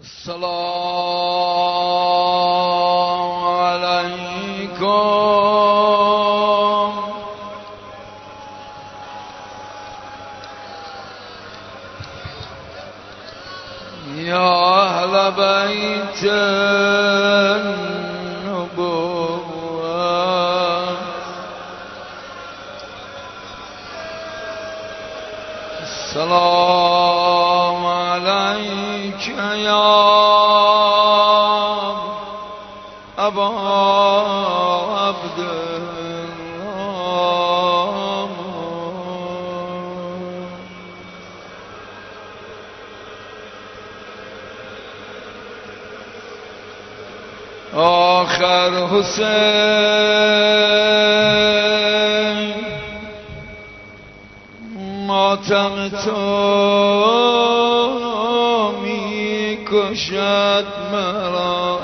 السلام عليكم يا أهل بيت النبوة السلام عليك يا أبا عبد الله آخر حسین ماتم تو می کشد مرا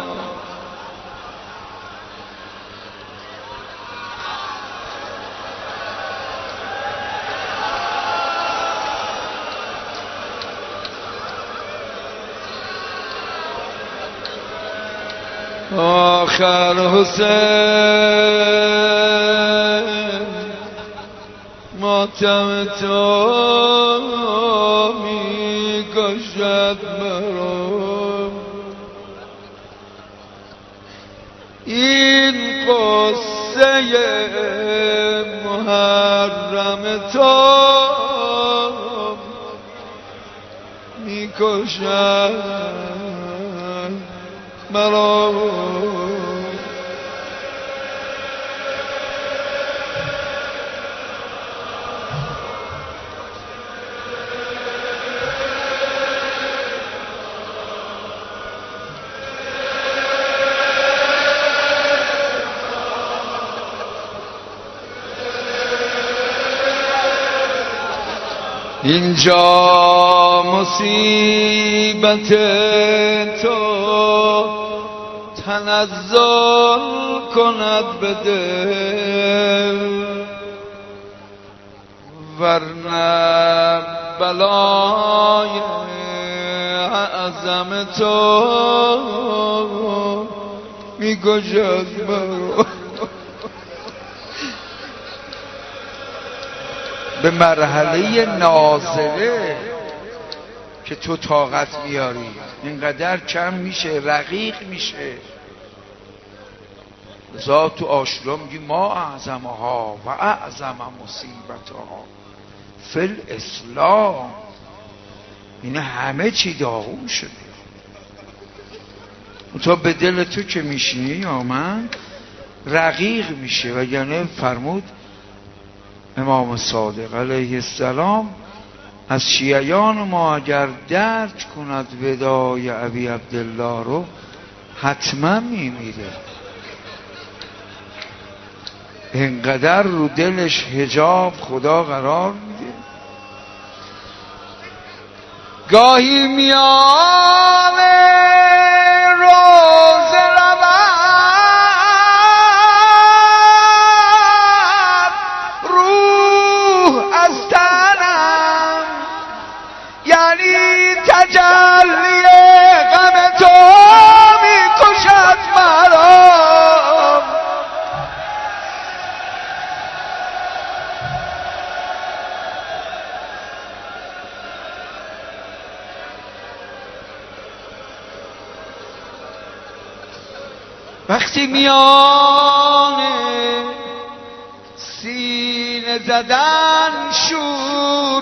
آخر حسین ماتم تو می کشد مرا این قصه محرم تو می کشد مرا اینجا مصیبت تو تنزل کند به دل ورنه بلای اعظم تو می کشد مرا به مرحله نازله که تو طاقت میاری اینقدر کم میشه، رقیق میشه. لذا تو عاشورا میگی ما اعظمها و اعظم مصیبتها فی الاسلام، این همه چی داغون شده. تا به دل تو که میشینی یا من رقیق میشه. و یعنی فرمود امام صادق علیه السلام از شیعیان ما اگر درک کند ودای ابی عبدالله رو حتما میمیره. اینقدر رو دلش حجاب خدا قرار میده. گاهی میان روز رود روح از تنم، یعنی تجلی غم تو میکشد مرا. وقتی میان سینه زدن شور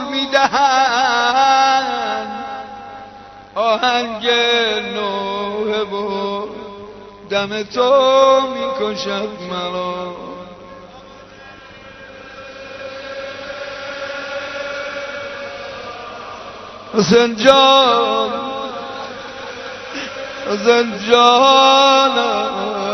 میدهن آهنگ نوحه و دم تو میکشد مرا. حسین جان، حسین جان،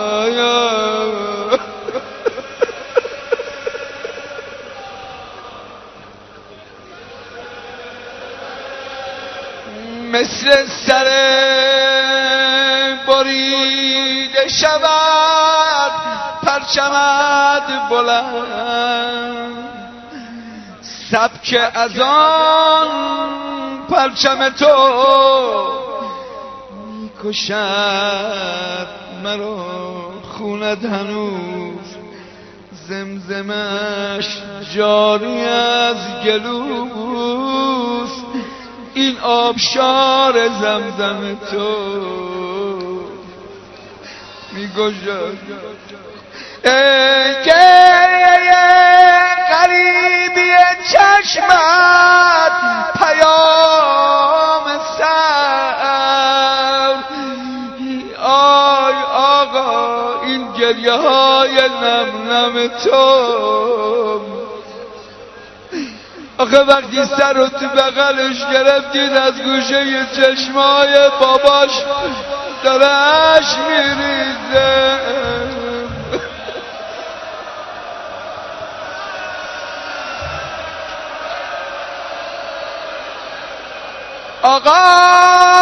مثل سر بریده شود پرچمت بلند، سبک از آن پرچم تو میکشد مرا خونت هنوز زمزمش جاری از گلوست این آبشار زمزم تو میگوشد ای گریه غریبی چشمت پیام سر آی آقا این گریه های نم نم تو آخه وقتی سر رو تو بغلش گرفتید از گوشه چشمای باباش داره اشک میریزه آقا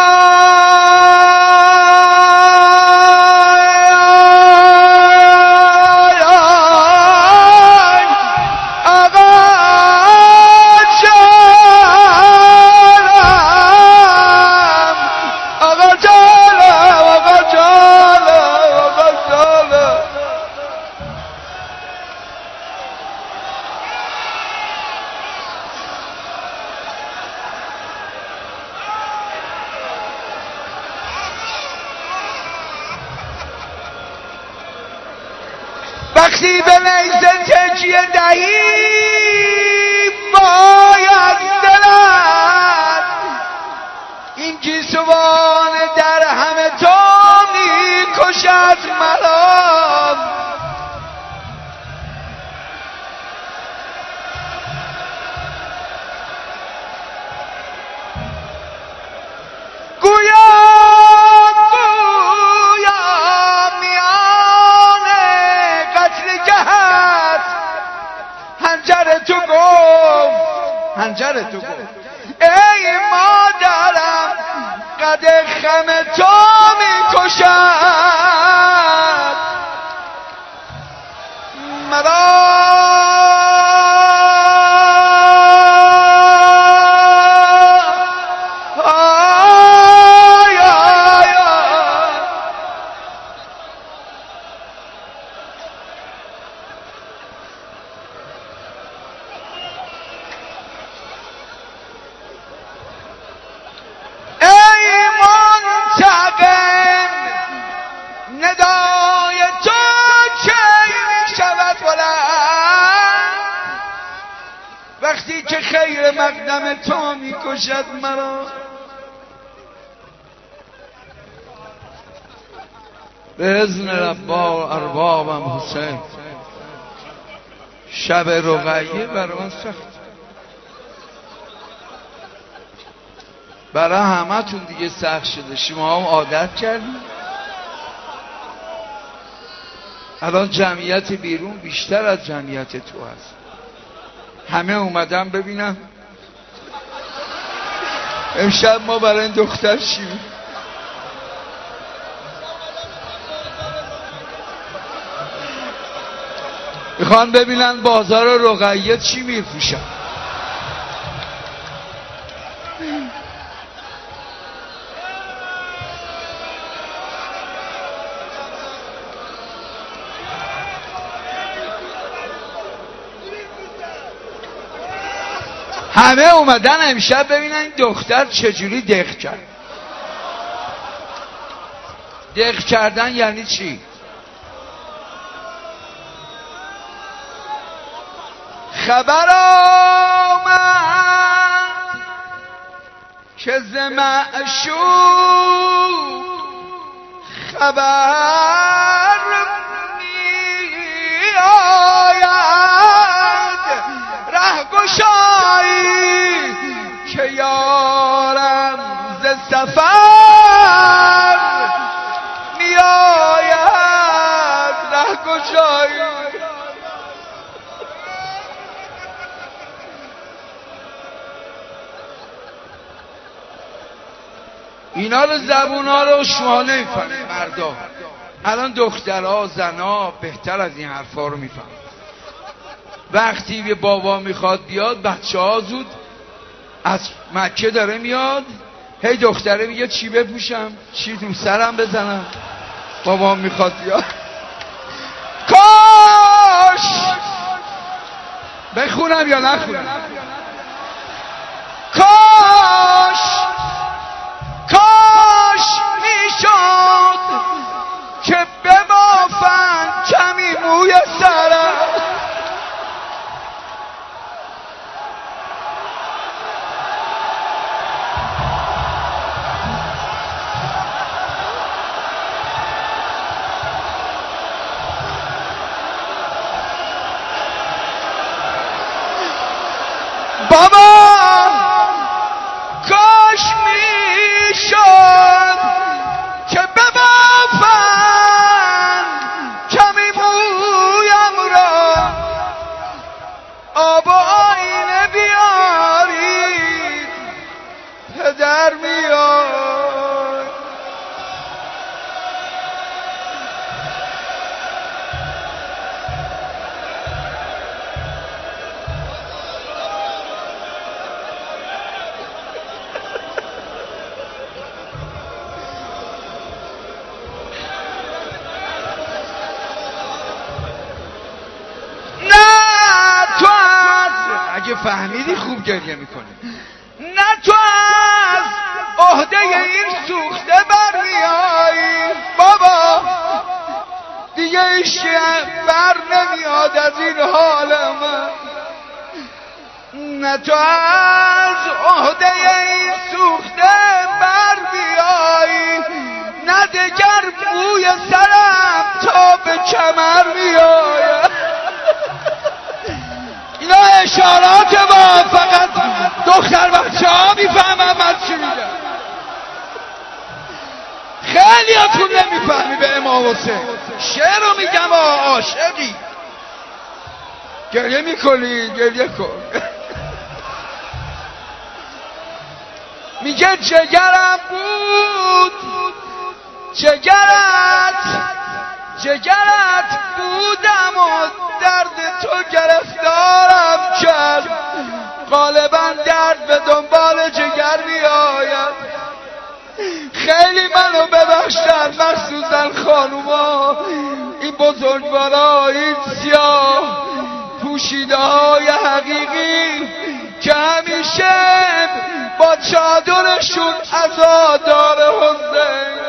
وقتی به نیزه تکیه دهی باید دلت این گیسوان در همه تو میکشد مرا هنجر تو گفت ای مادرم قد خم تو میکشد مرا ندای تو چه میشود بلند وقتی که خیر مقدم تو میکشد مرا به اذن ربا اربابم حسین شب رقیه برای من سخت برای همه تون دیگه سخت شده شما هم عادت کردید الان جمعیت بیرون بیشتر از جمعیت تو هست همه اومدن ببینم امشب ما برای این دختر چی میخوان ببینن بازار رقیه چی میفروشن همه اومدن امشب ببینن این دختر چجوری دق کرد دق کردن یعنی چی؟ خبر آمد که ز معشوق خبر می آید رهگشایی که یارم ز سفر می آید رهگشایی اینا رو زبونا رو شما نمیفهمید مردا الان دخترها زنها بهتر از این حرفا رو میفهمن وقتی به بابا میخواد بیاد بچه ها زود از مکه داره میاد هی دختره میگه چی بپوشم، چی تو سرم بزنم، بابام میخواد یا کاش بخونم یا نخونم. کاش میشد که ببافن کمی موی سرم. بابا کاش میشد که ببافن کمی مویم را، آب و آینه بیارید پدر میاد. اگه فهمیدی خوب گریه میکنی. نه تو از عهده این سوخته برمیایی بابا، دیگه ایش بر نمیاد از این حال من. نه تو از عهده این سوخته برمیایی، نه دگر موی سرم تا به کمر میآید. اینا اشارات با فقط دختر بچه ها میفهمم من چی میگم. خیلی هاتون نمیفهمی به امام حسین. شعر رو میگم عاشقی گریه میکنی گریه کن. میگه جگرم بود جگرت بودم و درد تو گرفتارم کرد. غالبا درد به دنبال جگر می آید. خیلی منو ببخشن مخصوصا خانوما، این بزرگوارا، این سیاه پوشیده های حقیقی که همیشه با چادرشون عزادار حسین.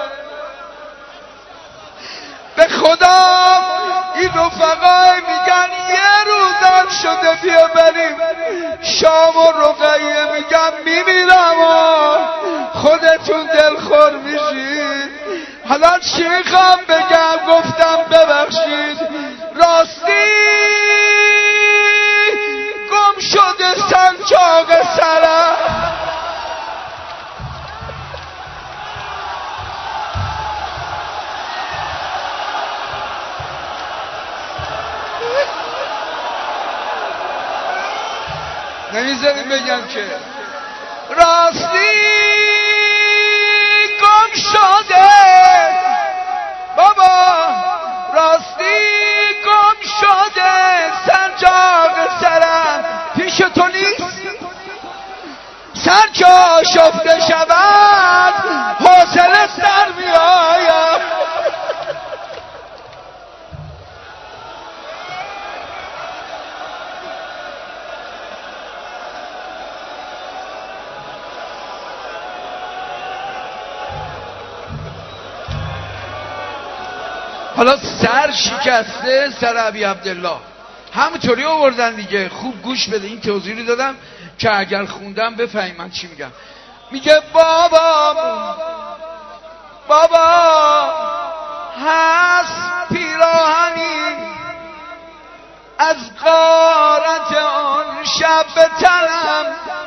به خدا این رفقای میگن یه روزم شده بیا بریم شام و رقیه، میگم میمیرم و خودتون دلخور میشید. حالا چی میخوام بگم؟ گفتم ببخشید، راستی گم شده سنجاق سرم. نمیذاریم بگم که راستی گم شده بابا، راستی گم شده سنجاق سرم. پیش تو نیست سر که آشفته شود حوصله سر میآید. حالا سر شکسته سر ابی عبدالله همونطوری آوردن دیگه. خوب گوش بده، این توضیح رو دادم که اگر خوندم بفهمی من چی میگم. میگه بابا هست پیراهنی از غارت آن شب به تنم،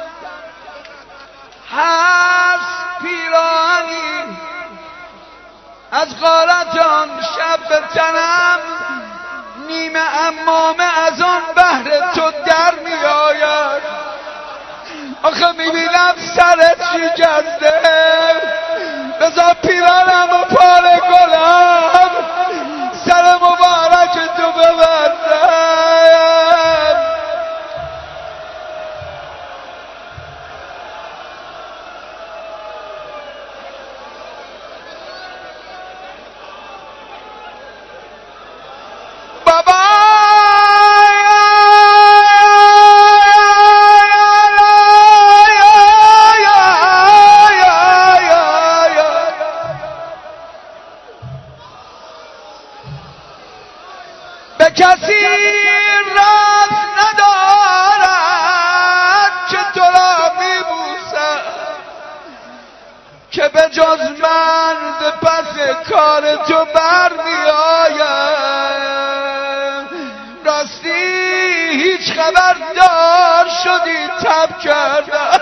هست پیراهنی از غارت آن شب به تنم، نیمه امامه از آن بهر تو در می آید. آخه میبینم سرت شکسته، بذار پیرانم و پار گلم سر مبارک تو ببندم. کسی راز ندارد که تو را میبوسد، که به جز من ز پس کار تو بر میآید. راستی هیچ خبردار شدی تب کردم؟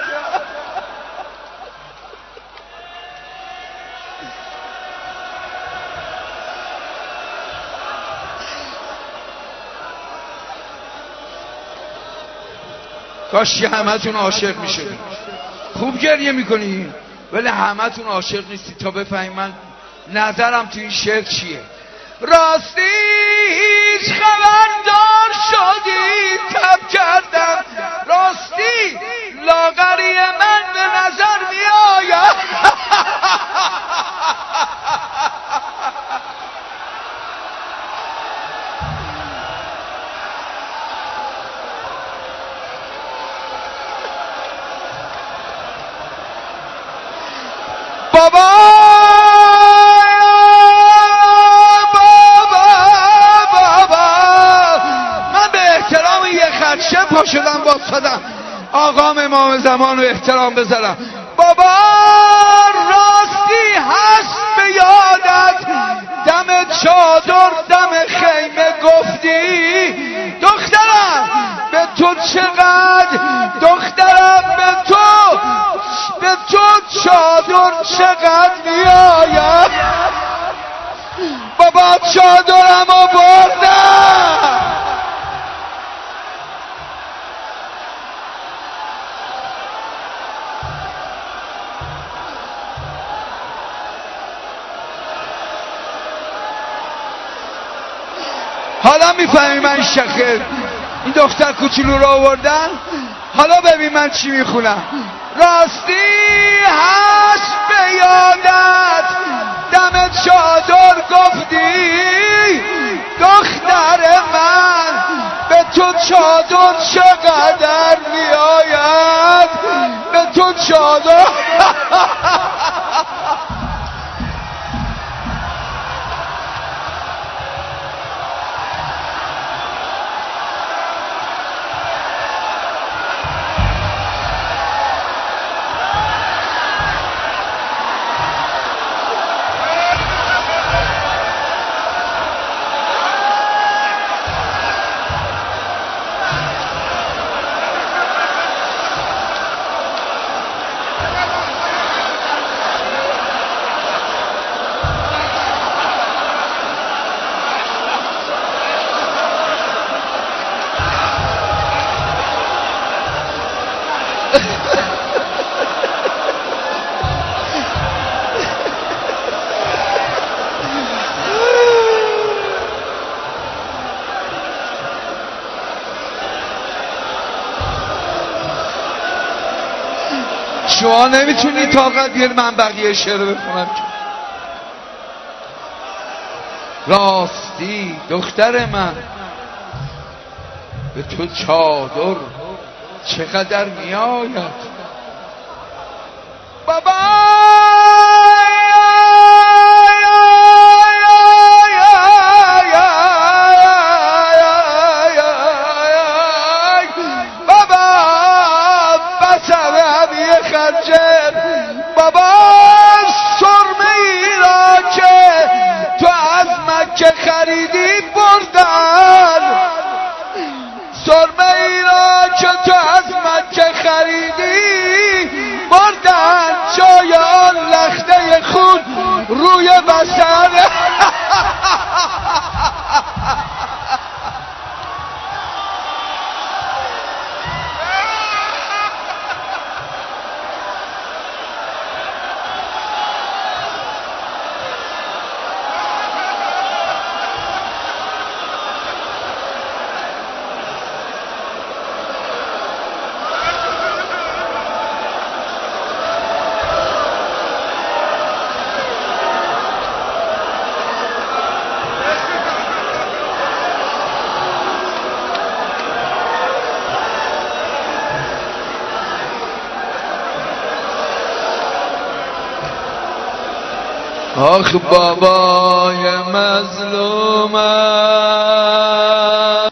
کاش همتون عاشق میشدید. خوب گریه میکنی ولی همتون عاشق نیستی تا بفهمی من نظرم تو این شعر چیه. راستی هیچ خبردار شدی تب کردم؟ راستی لاغری من به نظر میآید. بابا من به احترام یه خدشه پا شدم واسدم آقام امام زمان رو احترام بذارم. بابا راستی هست به یادت دم چادر دم خیمه گفتی دخترم به تو چقدر، دخترم به تو چادر چقدر میآید. بابا چادرمو بردم. حالا میفهمی من شخص این دختر کوچولو رو آوردن؟ حالا ببین من چی میخونم. راستی هست به یادت دم چادر گفتی دختر من به تو چادر چقدر میآید، به تو چادر. شما نمیتونی طاقت بیاری من بقیه شعر رو بخونم که. راستی دختر من به تو چادر چقدر میآید. بابا بابا سرمه ای را که تو از مکه خریدی بردن، سرمه ای را که تو از مکه خریدی بردن، جای آن لخته خون روی بسر. آخ بابای مظلومم